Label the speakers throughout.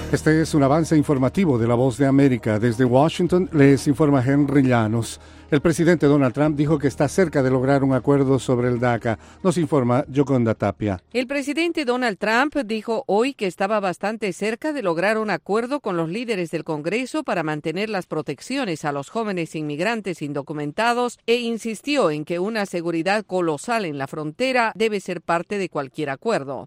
Speaker 1: Este es un avance informativo de La Voz de América. Desde Washington les informa Henry Llanos. El presidente Donald Trump dijo que está cerca de lograr un acuerdo sobre el DACA. Nos informa Yoconda Tapia.
Speaker 2: El presidente Donald Trump dijo hoy que estaba bastante cerca de lograr un acuerdo con los líderes del Congreso para mantener las protecciones a los jóvenes inmigrantes indocumentados e insistió en que una seguridad colosal en la frontera debe ser parte de cualquier acuerdo.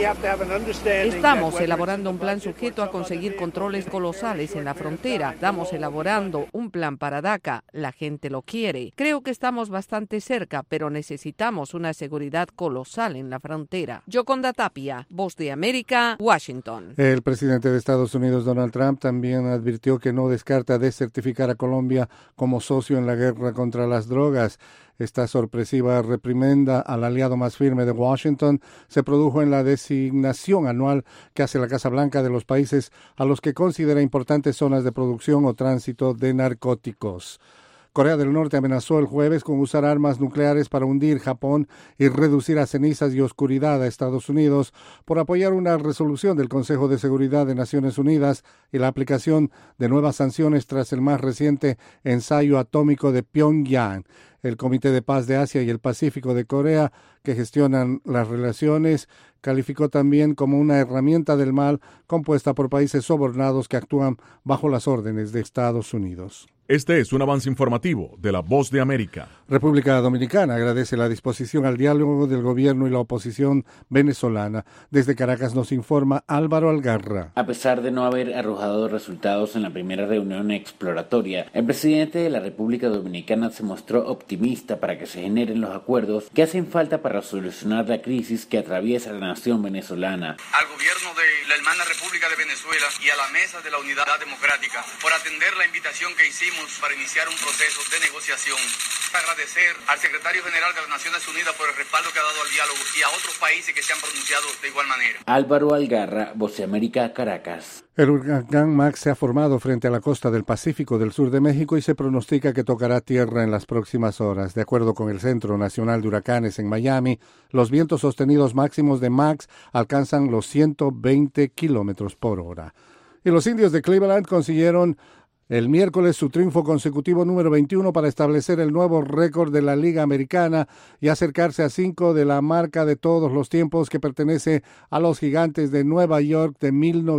Speaker 2: Estamos elaborando un plan sujeto a conseguir controles colosales en la frontera. Estamos elaborando un plan para DACA. La gente lo quiere. Creo que estamos bastante cerca, pero necesitamos una seguridad colosal en la frontera. Yoconda Tapia, Voz de América, Washington.
Speaker 1: El presidente de Estados Unidos, Donald Trump, también advirtió que no descarta desertificar a Colombia como socio en la guerra contra las drogas. Esta sorpresiva reprimenda al aliado más firme de Washington se produjo en la designación anual que hace la Casa Blanca de los países a los que considera importantes zonas de producción o tránsito de narcóticos. Corea del Norte amenazó el jueves con usar armas nucleares para hundir Japón y reducir a cenizas y oscuridad a Estados Unidos por apoyar una resolución del Consejo de Seguridad de Naciones Unidas y la aplicación de nuevas sanciones tras el más reciente ensayo atómico de Pyongyang. El Comité de Paz de Asia y el Pacífico de Corea, que gestionan las relaciones, calificó también como una herramienta del mal compuesta por países sobornados que actúan bajo las órdenes de Estados Unidos.
Speaker 3: Este es un avance informativo de La Voz de América.
Speaker 1: República Dominicana agradece la disposición al diálogo del gobierno y la oposición venezolana. Desde Caracas nos informa Álvaro Algarra.
Speaker 4: A pesar de no haber arrojado resultados en la primera reunión exploratoria, el presidente de la República Dominicana se mostró optimista para que se generen los acuerdos que hacen falta para solucionar la crisis que atraviesa la nación venezolana.
Speaker 5: Al gobierno de la hermana República de Venezuela y a la Mesa de la Unidad Democrática por atender la invitación que hicimos para iniciar un proceso de negociación. Agradecer al secretario general de las Naciones Unidas por el respaldo que ha dado al diálogo y a otros países que se han pronunciado de igual manera.
Speaker 4: Álvaro Algarra, Voz de América, Caracas.
Speaker 1: El huracán Max se ha formado frente a la costa del Pacífico del sur de México y se pronostica que tocará tierra en las próximas horas. De acuerdo con el Centro Nacional de Huracanes en Miami, los vientos sostenidos máximos de Max alcanzan los 120 kilómetros por hora. Y los indios de Cleveland consiguieron el miércoles su triunfo consecutivo número 21 para establecer el nuevo récord de la Liga Americana y acercarse a 5 de la marca de todos los tiempos que pertenece a los Gigantes de Nueva York de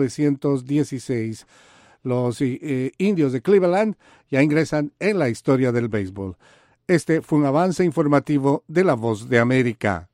Speaker 1: 1916. Los indios de Cleveland ya ingresan en la historia del béisbol. Este fue un avance informativo de La Voz de América.